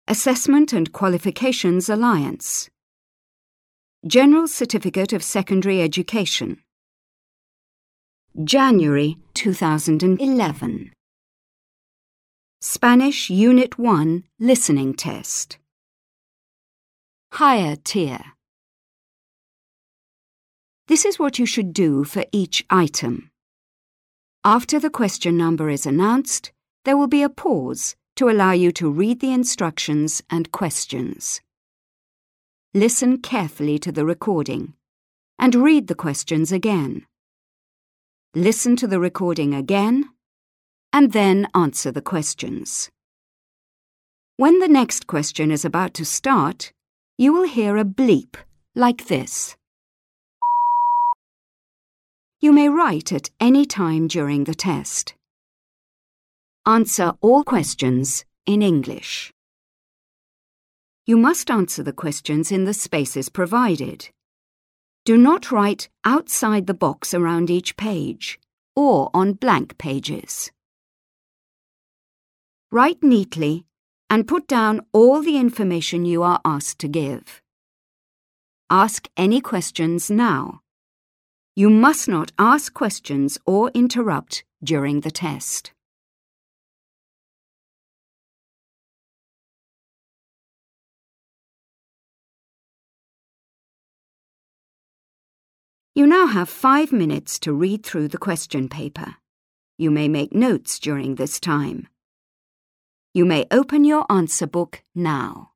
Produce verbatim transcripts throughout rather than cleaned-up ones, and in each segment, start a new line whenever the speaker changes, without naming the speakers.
Assessment and Qualifications Alliance. General Certificate of Secondary Education. January two thousand eleven. Spanish Unit one Listening Test. Higher tier. This is what you should do for each item. After the question number is announced, there will be a pause to allow you to read the instructions and questions. Listen carefully to the recording and read the questions again. Listen to the recording again and then answer the questions. When the next question is about to start, you will hear a bleep like this. You may write at any time during the test. Answer all questions in English. You must answer the questions in the spaces provided. Do not write outside the box around each page or on blank pages. Write neatly and put down all the information you are asked to give. Ask any questions now. You must not ask questions or interrupt during the test. You now have five minutes to read through the question paper. You may make notes during this time. You may open your answer book now.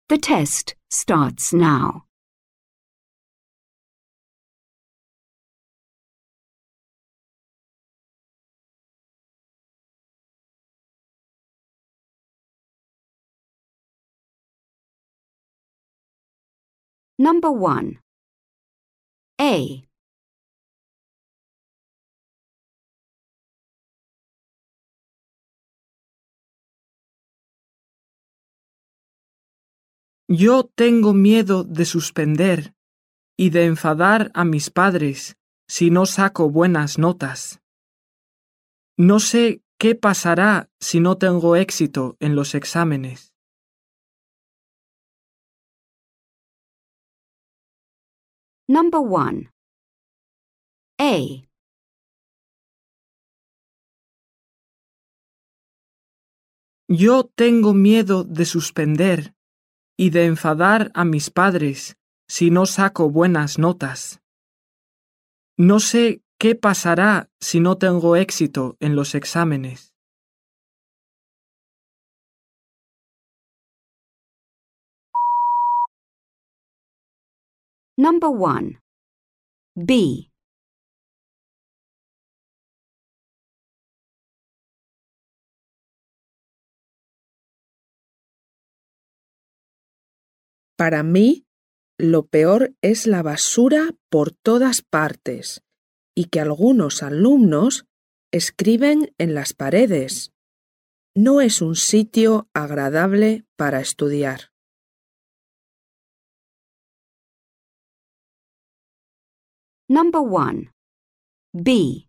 The test starts now. Number one. A.
Yo tengo miedo de suspender y de enfadar a mis padres si no saco buenas notas. No sé qué pasará si no tengo éxito en los exámenes.
Number one. A.
Yo tengo miedo de suspender y de enfadar a mis padres si no saco buenas notas. No sé qué pasará si no tengo éxito en los exámenes.
Number one. B.
Para mí, lo peor es la basura por todas partes y que algunos alumnos escriben en las paredes. No es un sitio agradable para estudiar.
Number one. B.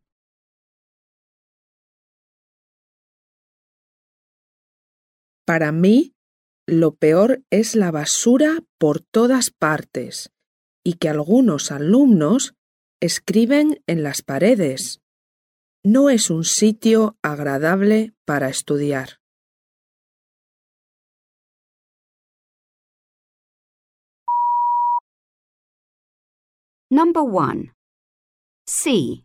Para mí, lo peor es la basura por todas partes y que algunos alumnos escriben en las paredes. No es un sitio agradable para estudiar.
Number one. C.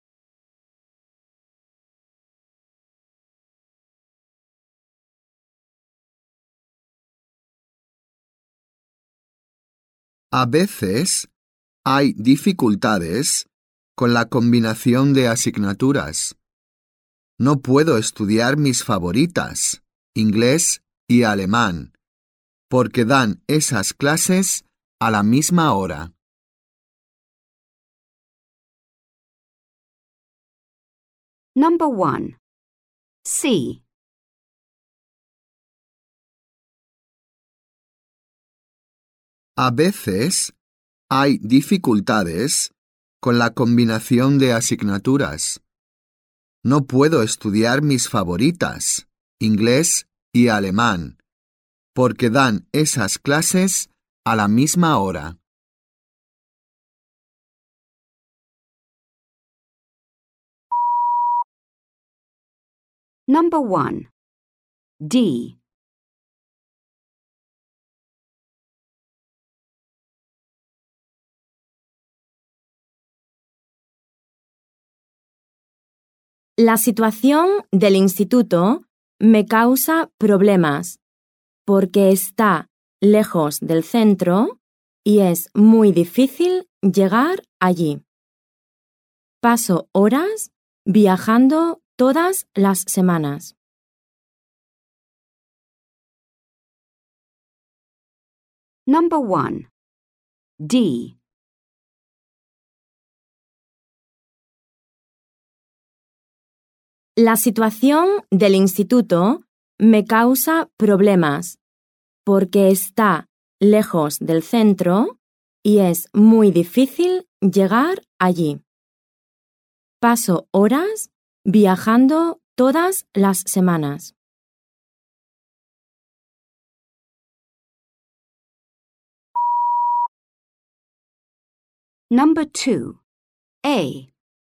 A veces hay dificultades con la combinación de asignaturas. No puedo estudiar mis favoritas, inglés y alemán, porque dan esas clases a la misma hora.
Number one. C.
A veces hay dificultades con la combinación de asignaturas. No puedo estudiar mis favoritas, inglés y alemán, porque dan esas clases a la misma hora.
Number one. D.
La situación del instituto me causa problemas porque está lejos del centro y es muy difícil llegar allí. Paso horas viajando todas las semanas.
Number one. D.
La situación del instituto me causa problemas porque está lejos del centro y es muy difícil llegar allí. Paso horas viajando todas las semanas.
Number two. A.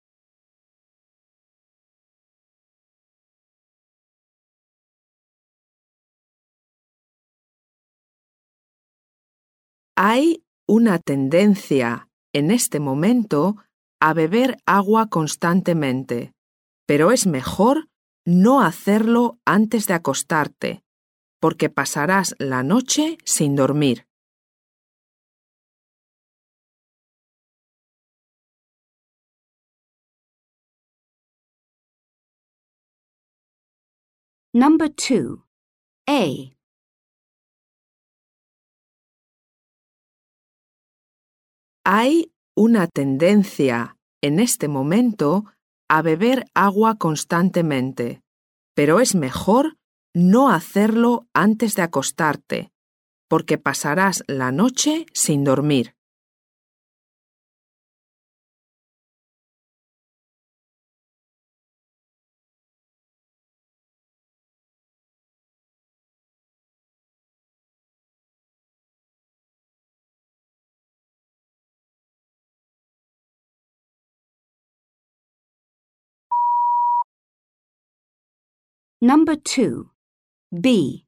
Hay una tendencia en este momento a beber agua constantemente, pero es mejor no hacerlo antes de acostarte, porque pasarás la noche sin dormir.
Number two. A.
Hay una tendencia en este momento a beber agua constantemente, pero es mejor no hacerlo antes de acostarte, porque pasarás la noche sin dormir.
Number two. B.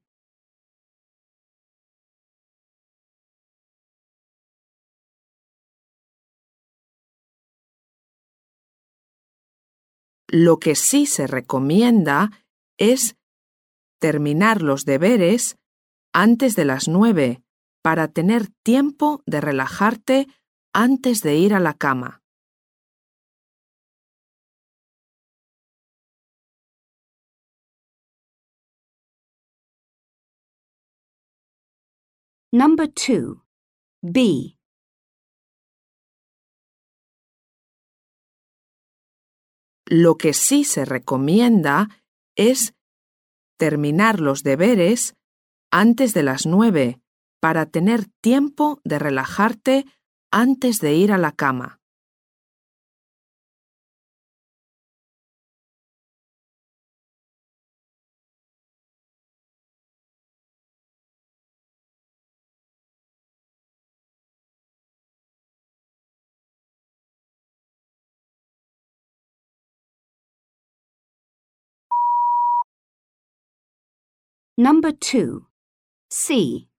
Lo que sí se recomienda es terminar los deberes antes de las nueve para tener tiempo de relajarte antes de ir a la cama.
Number two. B.
Lo que sí se recomienda es terminar los deberes antes de las nueve para tener tiempo de relajarte antes de ir a la cama.
Number two. C.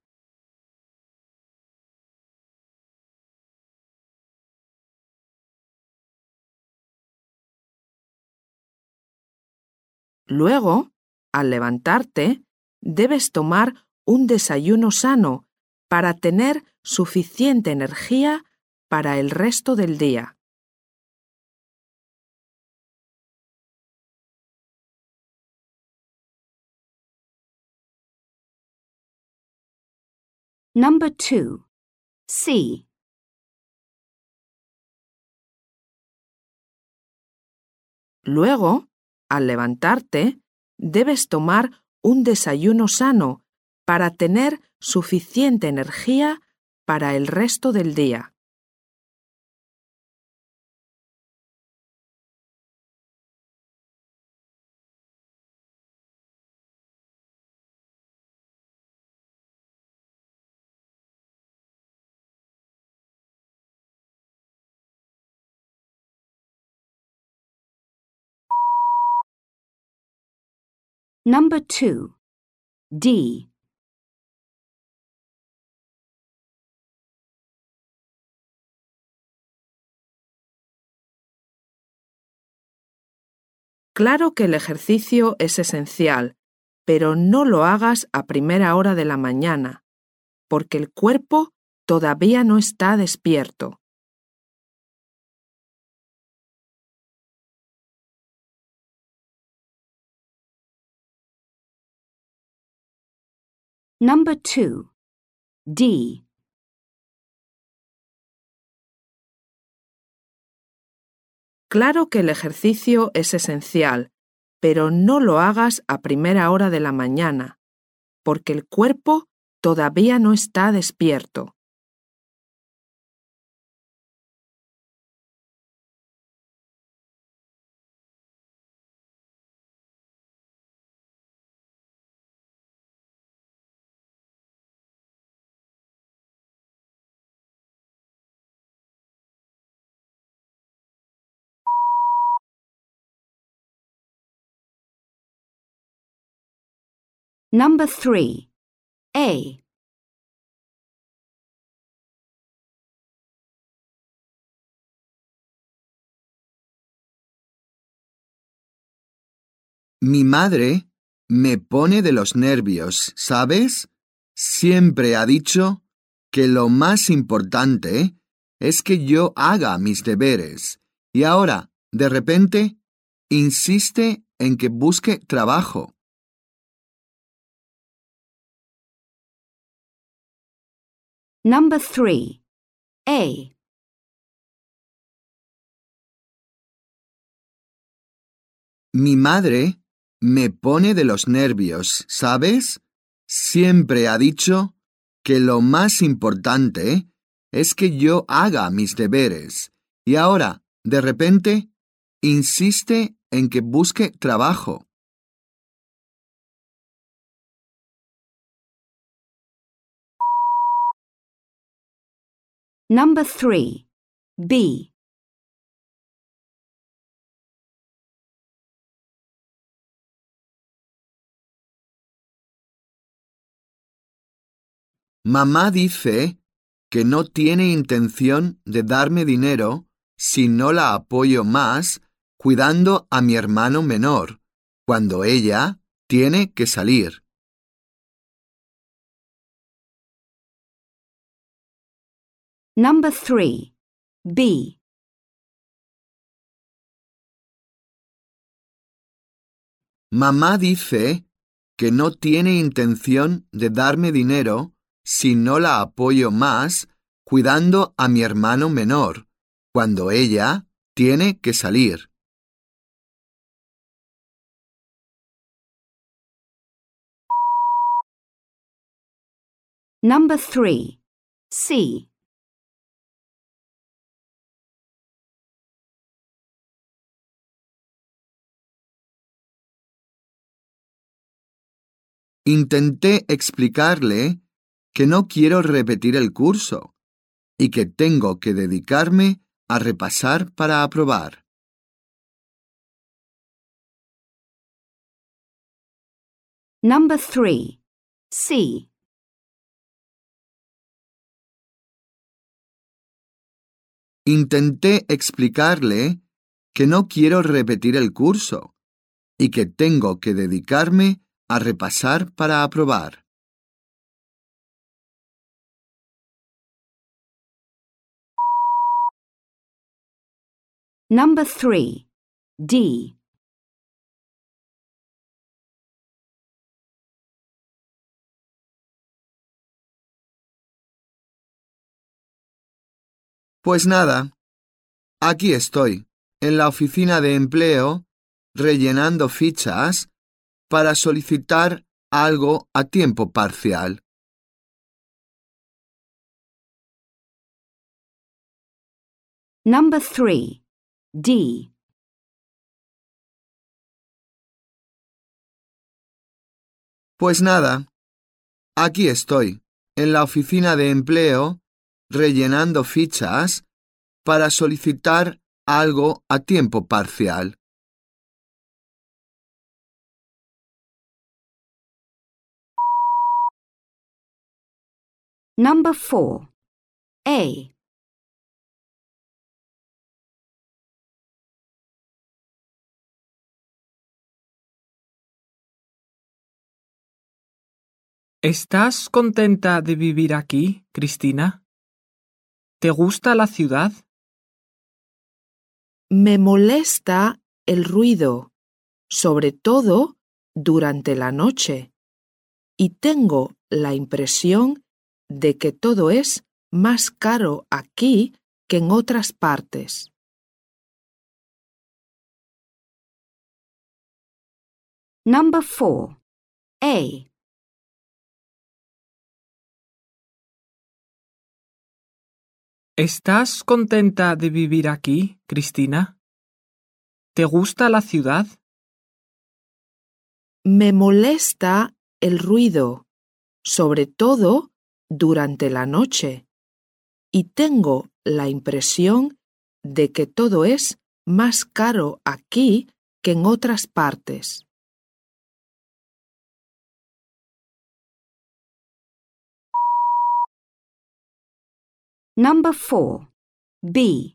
Luego, al levantarte, debes tomar un desayuno sano para tener suficiente energía para el resto del día.
Number two. C.
Luego, al levantarte, debes tomar un desayuno sano para tener suficiente energía para el resto del día.
Number two. D.
Claro que el ejercicio es esencial, pero no lo hagas a primera hora de la mañana, porque el cuerpo todavía no está despierto.
Number two. D.
Claro que el ejercicio es esencial, pero no lo hagas a primera hora de la mañana, porque el cuerpo todavía no está despierto.
Number three. A.
Mi madre me pone de los nervios, ¿sabes? Siempre ha dicho que lo más importante es que yo haga mis deberes y ahora, de repente, insiste en que busque trabajo.
Number three. A.
Mi madre me pone de los nervios, ¿sabes? Siempre ha dicho que lo más importante es que yo haga mis deberes y ahora, de repente, insiste en que busque trabajo.
Number three. B.
Mamá dice que no tiene intención de darme dinero si no la apoyo más cuidando a mi hermano menor, cuando ella tiene que salir.
Number three. B.
Mamá dice que no tiene intención de darme dinero si no la apoyo más cuidando a mi hermano menor, cuando ella tiene que salir.
Number three. C.
Intenté explicarle que no quiero repetir el curso y que tengo que dedicarme a repasar para aprobar.
Number three. C.
Intenté explicarle que no quiero repetir el curso y que tengo que dedicarme a repasar para aprobar.
Number three. D.
Pues nada, aquí estoy, en la oficina de empleo, rellenando fichas para solicitar algo a tiempo parcial.
Number three. D.
Pues nada, aquí estoy, en la oficina de empleo, rellenando fichas para solicitar algo a tiempo parcial.
Number four. A.
¿Estás contenta de vivir aquí, Cristina? ¿Te gusta la ciudad?
Me molesta el ruido, sobre todo durante la noche, y tengo la impresión de que todo es más caro aquí que en otras partes.
Number four. A.
¿Estás contenta de vivir aquí, Cristina? ¿Te gusta la ciudad?
Me molesta el ruido, sobre todo durante la noche, y tengo la impresión de que todo es más caro aquí que en otras partes.
Number four. B.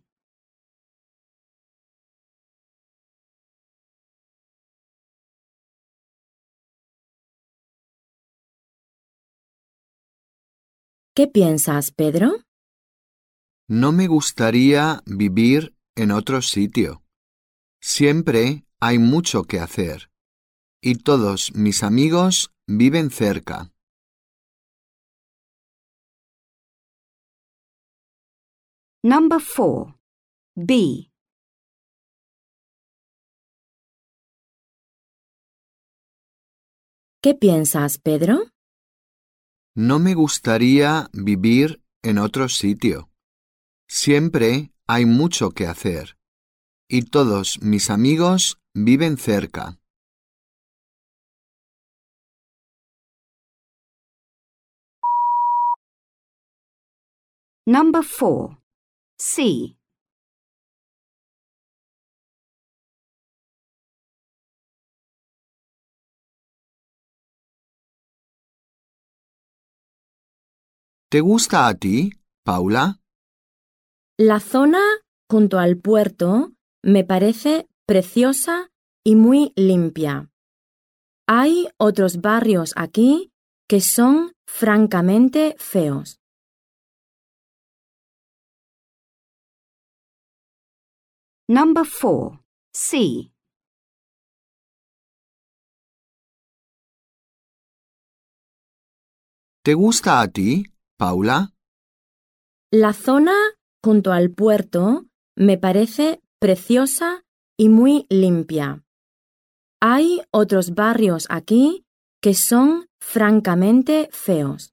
¿Qué piensas, Pedro?
No me gustaría vivir en otro sitio. Siempre hay mucho que hacer y todos mis amigos viven cerca.
Number four. B.
¿Qué piensas, Pedro?
No me gustaría vivir en otro sitio. Siempre hay mucho que hacer y todos mis amigos viven cerca.
Number four. C.
¿Te gusta a ti, Paula?
La zona junto al puerto me parece preciosa y muy limpia. Hay otros barrios aquí que son francamente feos.
Number four. C.
¿Te gusta a ti, Paula?
La zona junto al puerto me parece preciosa y muy limpia. Hay otros barrios aquí que son francamente feos.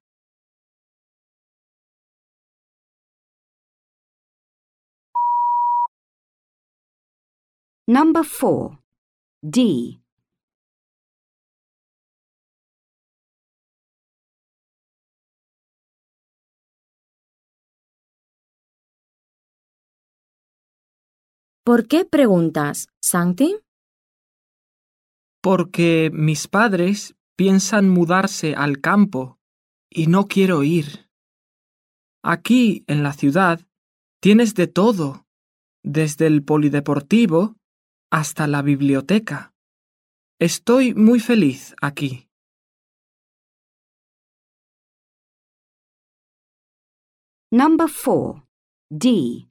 Number four. D.
¿Por qué preguntas, Santi?
Porque mis padres piensan mudarse al campo y no quiero ir. Aquí, en la ciudad, tienes de todo, desde el polideportivo hasta la biblioteca. Estoy muy feliz aquí.
Number four. D.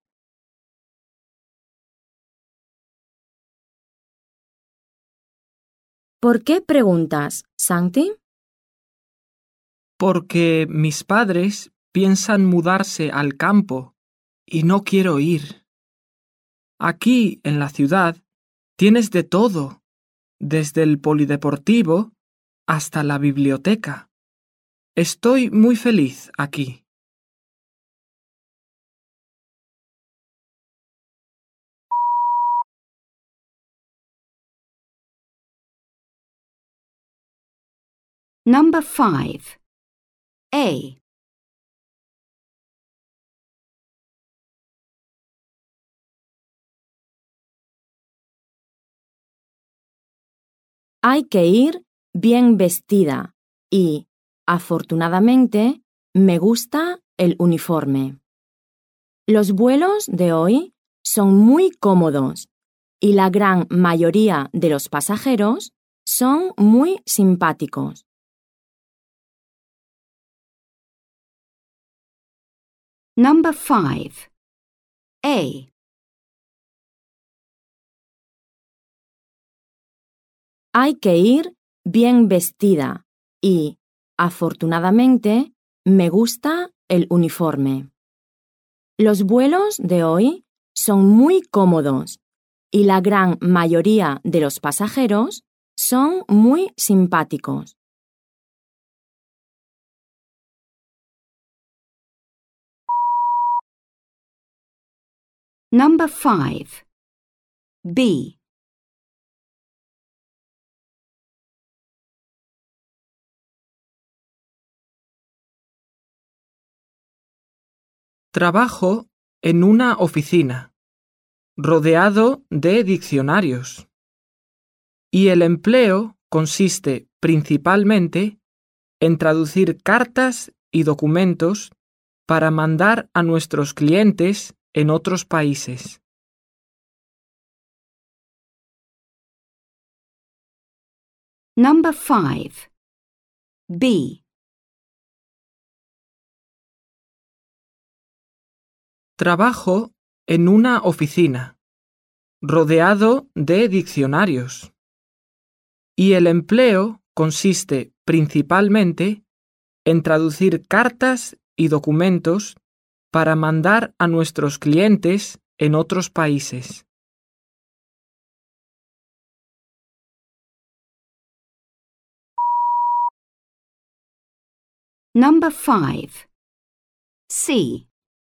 ¿Por qué preguntas, Santi?
Porque mis padres piensan mudarse al campo y no quiero ir. Aquí, en la ciudad, tienes de todo, desde el polideportivo hasta la biblioteca. Estoy muy feliz aquí.
Number five. A.
Hay que ir bien vestida y, afortunadamente, me gusta el uniforme. Los vuelos de hoy son muy cómodos y la gran mayoría de los pasajeros son muy simpáticos.
Number five. A.
Hay que ir bien vestida y, afortunadamente, me gusta el uniforme. Los vuelos de hoy son muy cómodos y la gran mayoría de los pasajeros son muy simpáticos.
Number five. B.
Trabajo en una oficina, rodeado de diccionarios. Y el empleo consiste principalmente en traducir cartas y documentos para mandar a nuestros clientes en otros países.
Number five. B.
Trabajo en una oficina, rodeado de diccionarios. Y el empleo consiste principalmente en traducir cartas y documentos para mandar a nuestros clientes en otros países.
Number five. C.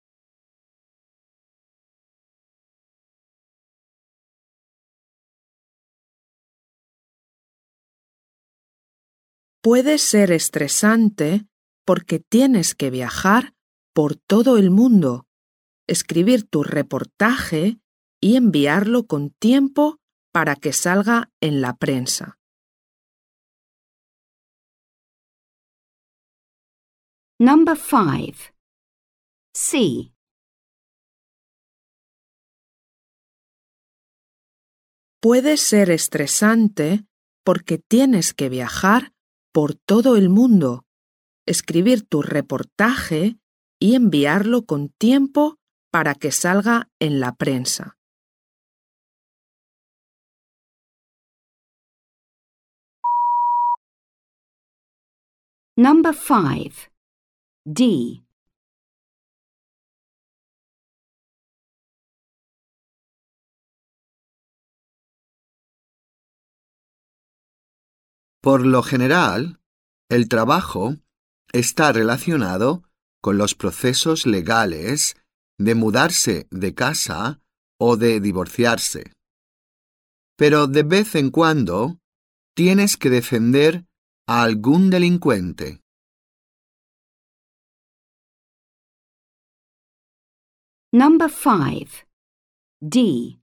Puede ser estresante porque tienes que viajar por todo el mundo, escribir tu reportaje y enviarlo con tiempo para que salga en la prensa.
Number five. C.
Puede ser estresante porque tienes que viajar por todo el mundo, escribir tu reportaje y enviarlo con tiempo para que salga en la prensa.
Number five. D.
Por lo general, el trabajo está relacionado con los procesos legales de mudarse de casa o de divorciarse. Pero de vez en cuando tienes que defender a algún delincuente.
Number five. D.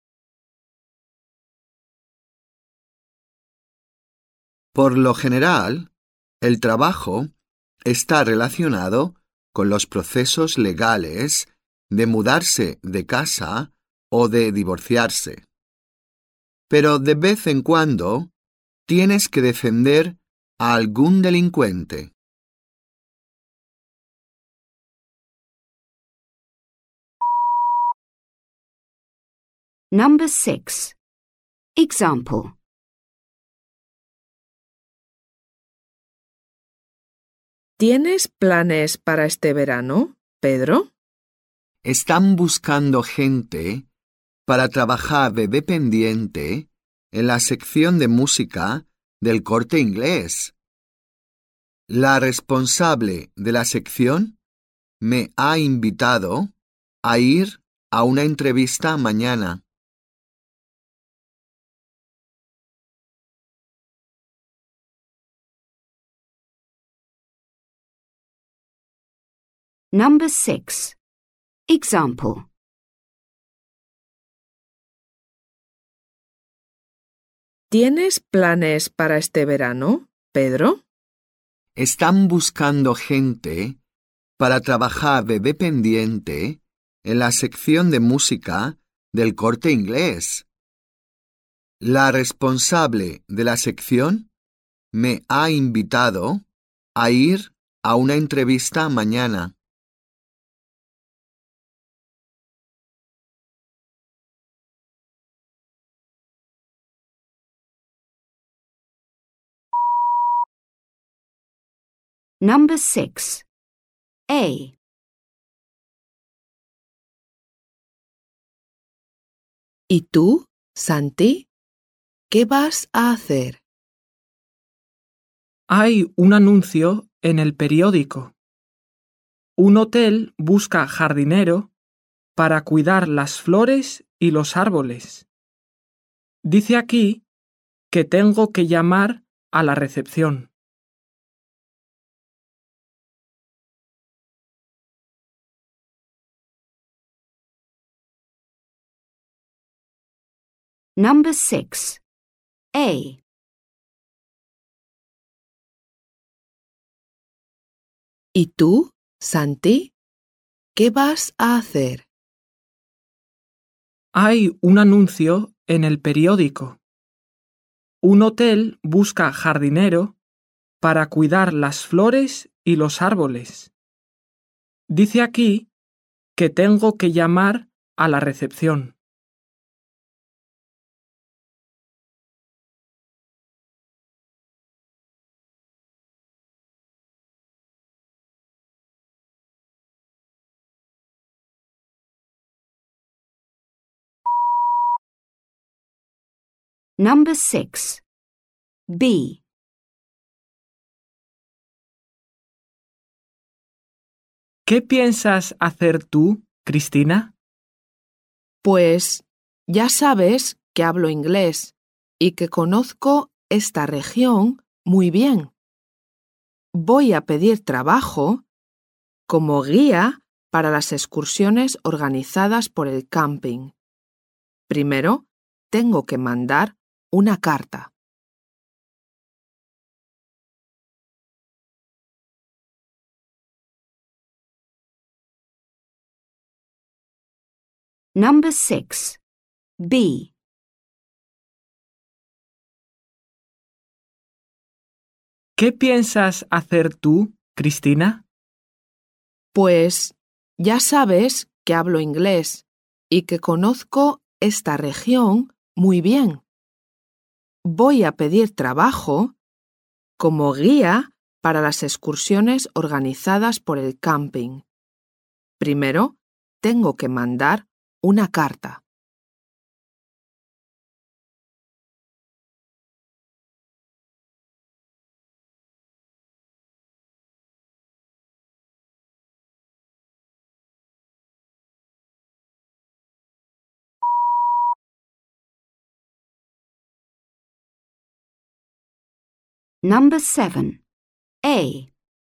Por lo general, el trabajo está relacionado con los procesos legales de mudarse de casa o de divorciarse. Pero de vez en cuando tienes que defender a algún delincuente.
Number six. Example.
¿Tienes planes para este verano, Pedro?
Están buscando gente para trabajar de dependiente en la sección de música del Corte Inglés. La responsable de la sección me ha invitado a ir a una entrevista mañana.
Number six. Example.
¿Tienes planes para este verano, Pedro?
Están buscando gente para trabajar de dependiente en la sección de música del Corte Inglés. La responsable de la sección me ha invitado a ir a una entrevista mañana.
Number six. A.
¿Y tú, Santi? ¿Qué vas a hacer?
Hay un anuncio en el periódico. Un hotel busca jardinero para cuidar las flores y los árboles. Dice aquí que tengo que llamar a la recepción.
Number six. A.
¿Y tú, Santi? ¿Qué vas a hacer?
Hay un anuncio en el periódico. Un hotel busca jardinero para cuidar las flores y los árboles. Dice aquí que tengo que llamar a la recepción.
Number six. B.
¿Qué piensas hacer tú, Cristina?
Pues ya sabes que hablo inglés y que conozco esta región muy bien. Voy a pedir trabajo como guía para las excursiones organizadas por el camping. Primero, tengo que mandar una carta.
Number six. B.
¿Qué piensas hacer tú, Cristina?
Pues ya sabes que hablo inglés y que conozco esta región muy bien. Voy a pedir trabajo como guía para las excursiones organizadas por el camping. Primero, tengo que mandar una carta.
Number seven. A.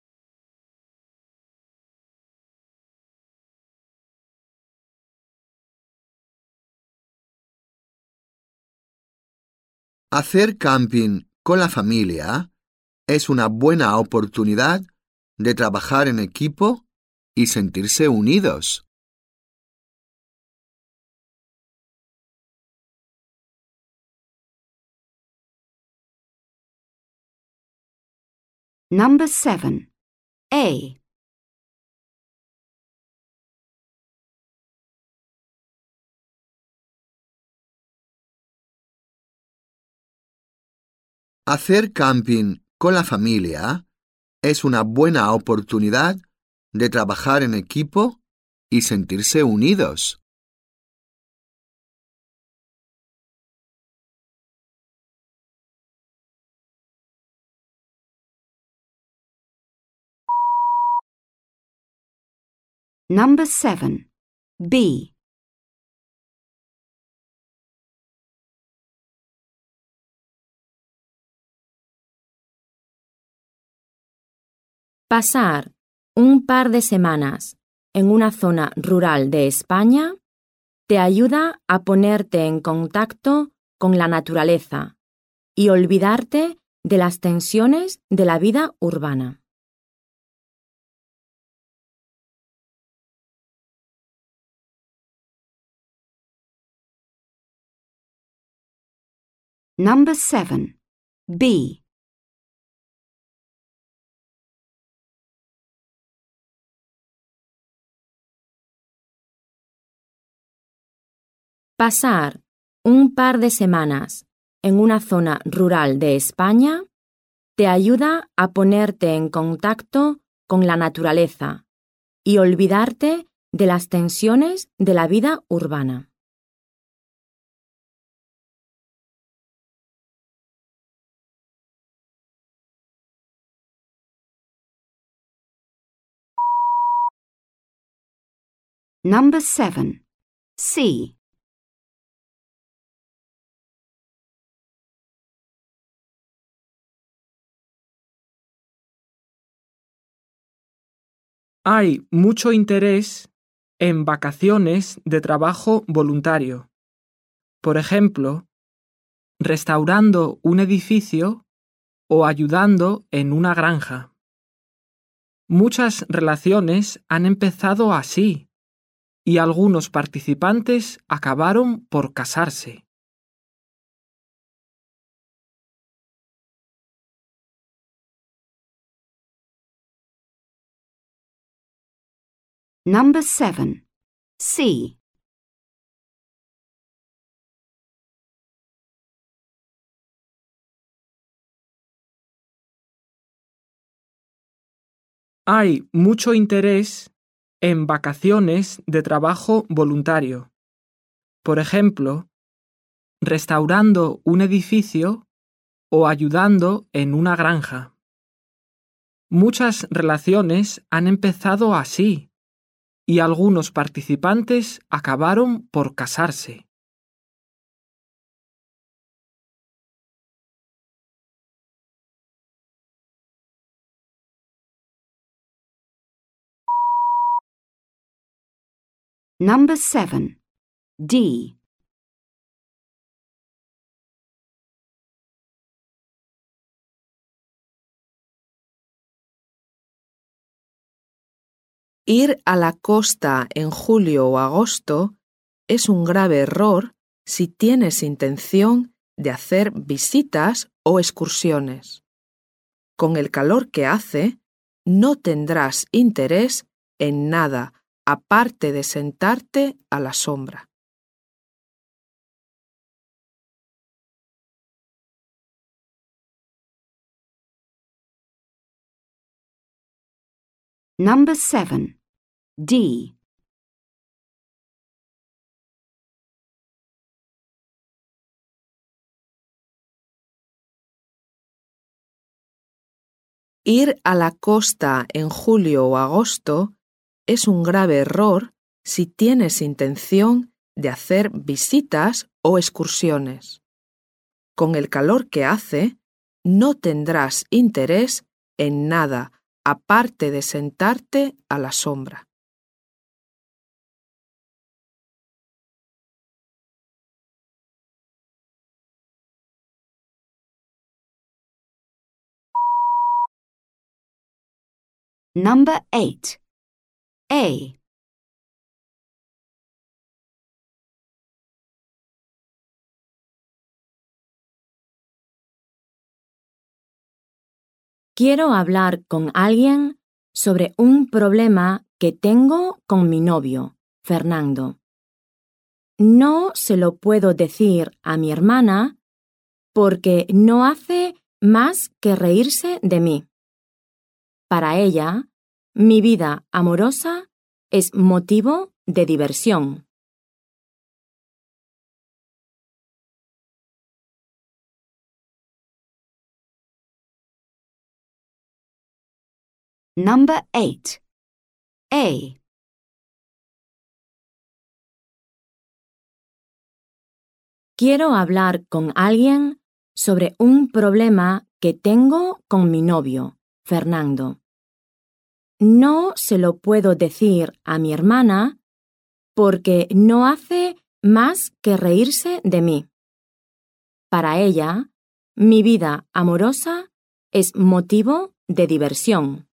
Hacer camping con la familia es una buena oportunidad de trabajar en equipo y sentirse unidos.
Number seven. A.
Hacer camping con la familia es una buena oportunidad de trabajar en equipo y sentirse unidos.
Number seven. B.
Pasar un par de semanas en una zona rural de España te ayuda a ponerte en contacto con la naturaleza y olvidarte de las tensiones de la vida urbana.
Number seven. B.
Pasar un par de semanas en una zona rural de España te ayuda a ponerte en contacto con la naturaleza y olvidarte de las tensiones de la vida urbana.
Number seven. C.
Hay mucho interés en vacaciones de trabajo voluntario. Por ejemplo, restaurando un edificio o ayudando en una granja. Muchas relaciones han empezado así y algunos participantes acabaron por casarse.
Number seven. C.
Hay mucho interés en vacaciones de trabajo voluntario. Por ejemplo, restaurando un edificio o ayudando en una granja. Muchas relaciones han empezado así y algunos participantes acabaron por casarse.
Number seven. D.
Ir a la costa en julio o agosto es un grave error si tienes intención de hacer visitas o excursiones. Con el calor que hace, no tendrás interés en nada aparte de sentarte a la sombra.
Number seven. D.
Ir a la costa en julio o agosto es un grave error si tienes intención de hacer visitas o excursiones. Con el calor que hace, no tendrás interés en nada aparte de sentarte a la sombra.
Number eight. A.
Quiero hablar con alguien sobre un problema que tengo con mi novio, Fernando. No se lo puedo decir a mi hermana porque no hace más que reírse de mí. Para ella, mi vida amorosa es motivo de diversión.
Number eight. A.
Quiero hablar con alguien sobre un problema que tengo con mi novio, Fernando. No se lo puedo decir a mi hermana porque no hace más que reírse de mí. Para ella, mi vida amorosa es motivo de diversión.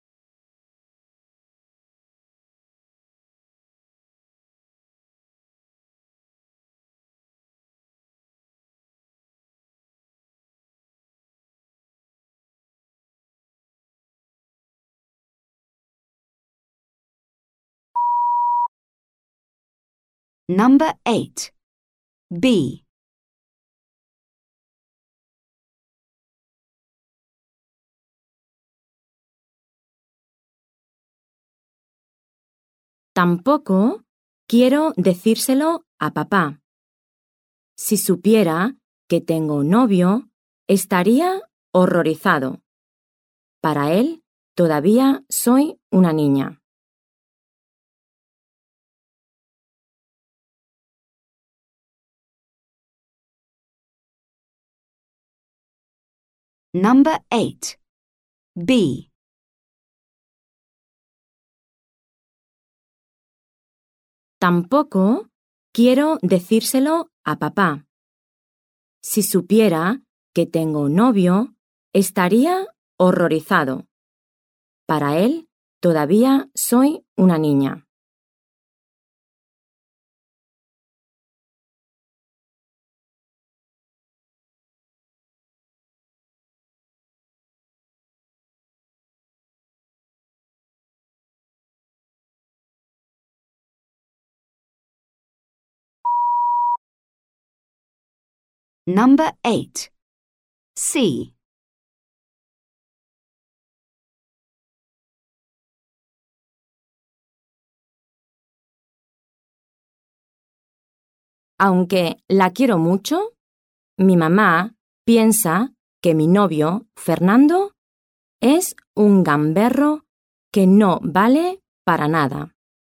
Number eight. B.
Tampoco quiero decírselo a papá. Si supiera que tengo novio, estaría horrorizado. Para él, todavía soy una niña.
Number eight. B.
Tampoco quiero decírselo a papá. Si supiera que tengo novio, estaría horrorizado. Para él, todavía soy una niña.
Number eight. C.
Aunque la quiero mucho, mi mamá piensa que mi novio, Fernando, es un gamberro que no vale para nada.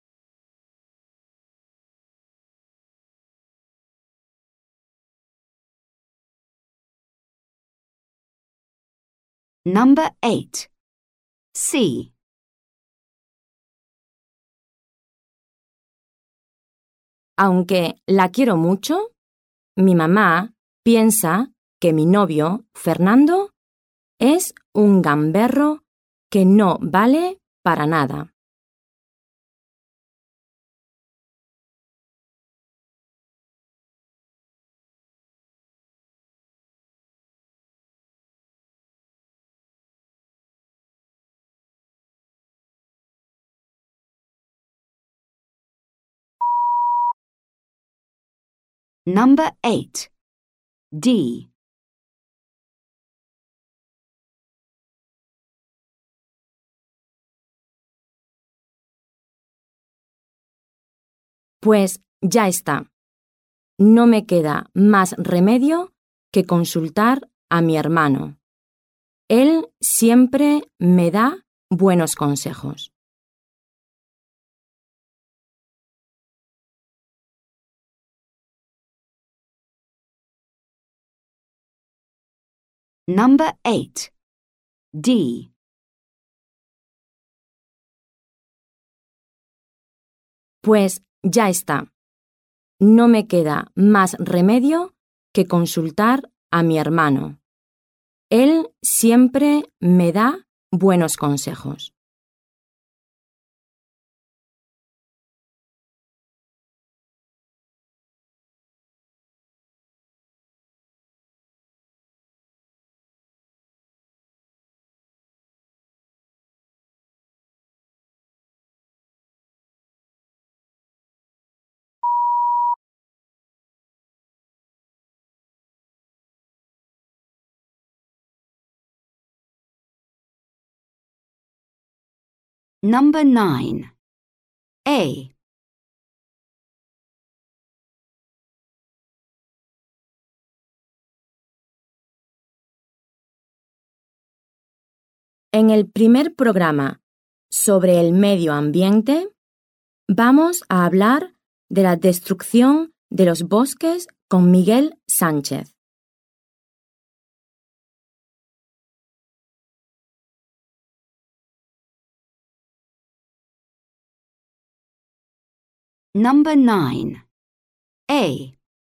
Number eight. C.
Aunque la quiero mucho, mi mamá piensa que mi novio, Fernando, es un gamberro que no vale para nada.
Number eight. D.
Pues ya está. No me queda más remedio que consultar a mi hermano. Él siempre me da buenos consejos.
Number eight. D.
Pues ya está. No me queda más remedio que consultar a mi hermano. Él siempre me da buenos consejos.
Number nine. A.
En el primer programa sobre el medio ambiente, vamos a hablar de la destrucción de los bosques con Miguel Sánchez.
Number nine. A.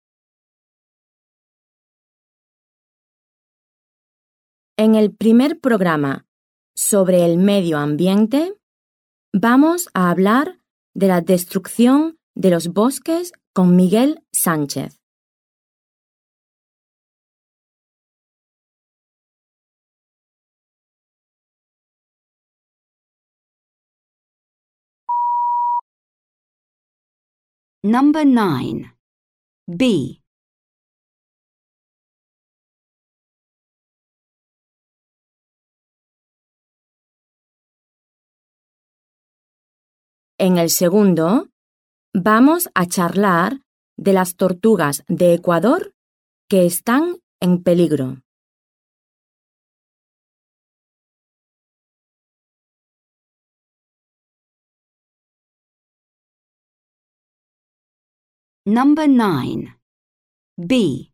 En el primer programa sobre el medio ambiente, vamos a hablar de la destrucción de los bosques con Miguel Sánchez.
Number nine. B.
En el segundo, vamos a charlar de las tortugas de Ecuador que están en peligro.
Number nine. B.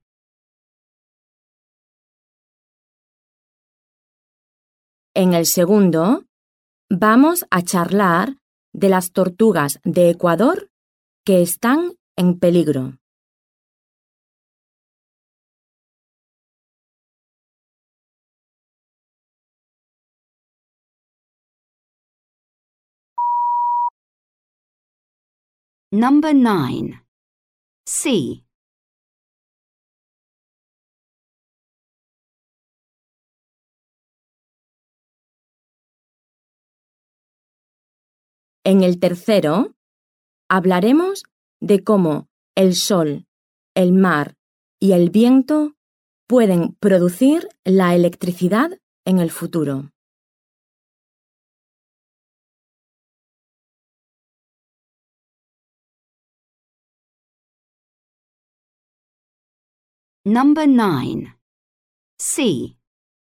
En el segundo, vamos a charlar de las tortugas de Ecuador que están en peligro.
Number nine. C.
En el tercero, hablaremos de cómo el sol, el mar y el viento pueden producir la electricidad en el futuro.
Number nine. C.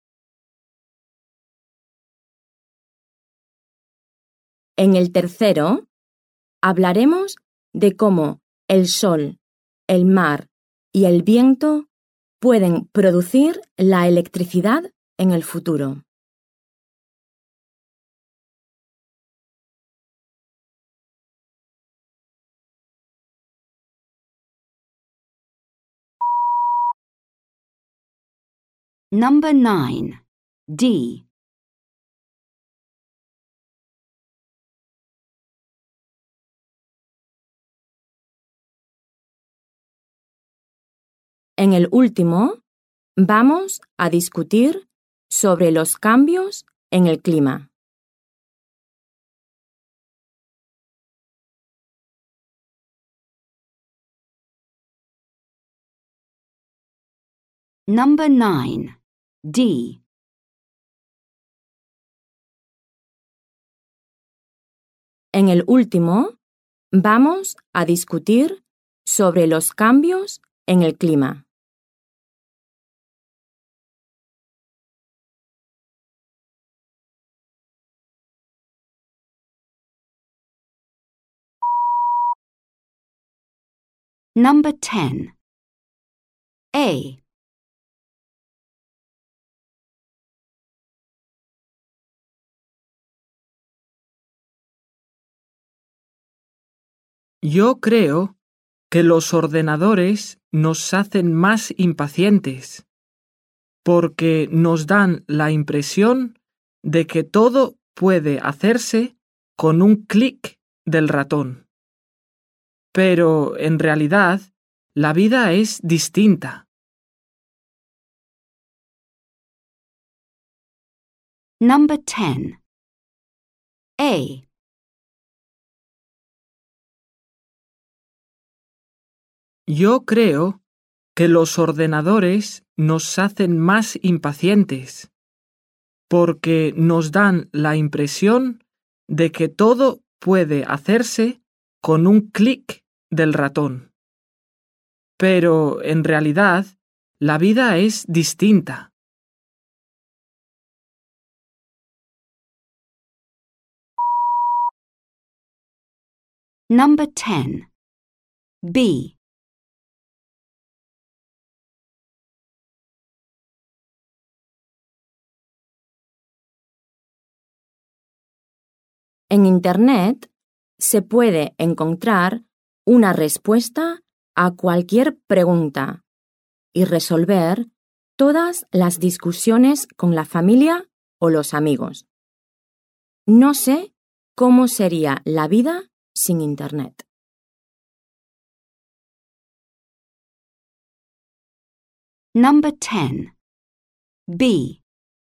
En el tercero, hablaremos de cómo el sol, el mar y el viento pueden producir la electricidad en el futuro.
Number nine. D.
En el último, vamos a discutir sobre los cambios en el clima.
Number nine. D.
En el último, vamos a discutir sobre los cambios en el clima.
Number ten. A.
Yo creo que los ordenadores nos hacen más impacientes, porque nos dan la impresión de que todo puede hacerse con un clic del ratón. Pero, en realidad, la vida es distinta.
Number ten. A.
Yo creo que los ordenadores nos hacen más impacientes, porque nos dan la impresión de que todo puede hacerse con un clic del ratón. Pero, en realidad, la vida es distinta.
Number ten. B.
En Internet se puede encontrar una respuesta a cualquier pregunta y resolver todas las discusiones con la familia o los amigos. No sé cómo sería la vida sin Internet.
Number ten. B.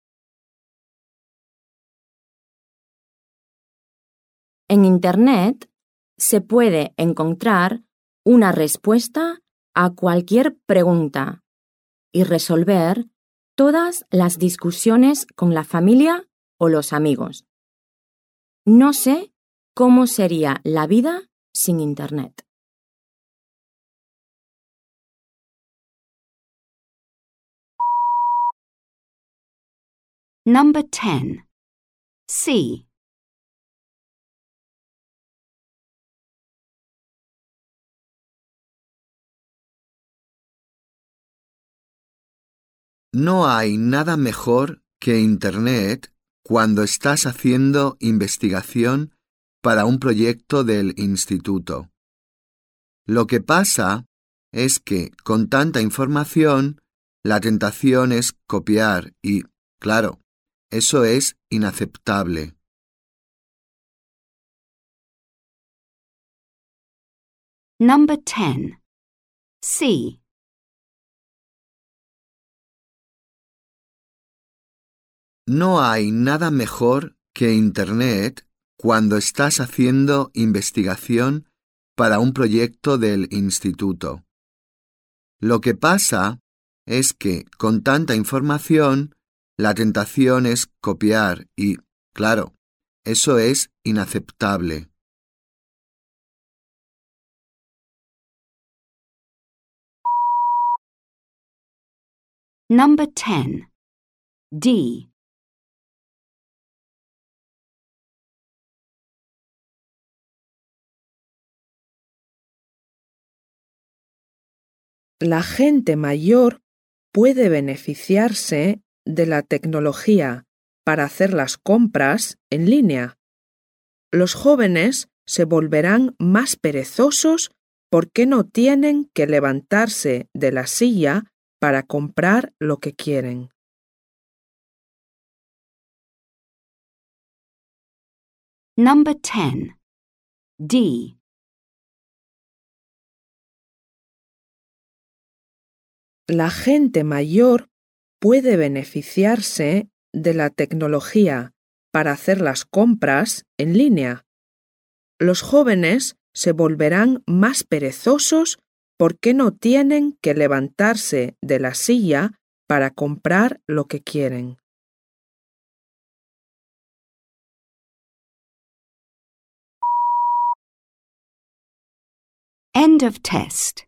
En Internet se puede encontrar una respuesta a cualquier pregunta y resolver todas las discusiones con la familia o los amigos. No sé cómo sería la vida sin Internet.
Number ten. C.
No hay nada mejor que Internet cuando estás haciendo investigación para un proyecto del instituto. Lo que pasa es que con tanta información, la tentación es copiar y, claro, eso es inaceptable.
Number ten. C.
No hay nada mejor que Internet cuando estás haciendo investigación para un proyecto del instituto. Lo que pasa es que con tanta información, la tentación es copiar y, claro, eso es inaceptable.
Number ten. D.
La gente mayor puede beneficiarse de la tecnología para hacer las compras en línea. Los jóvenes se volverán más perezosos porque no tienen que levantarse de la silla para comprar lo que quieren.
Number ten. D.
La gente mayor puede beneficiarse de la tecnología para hacer las compras en línea. Los jóvenes se volverán más perezosos porque no tienen que levantarse de la silla para comprar lo que quieren.
End of test.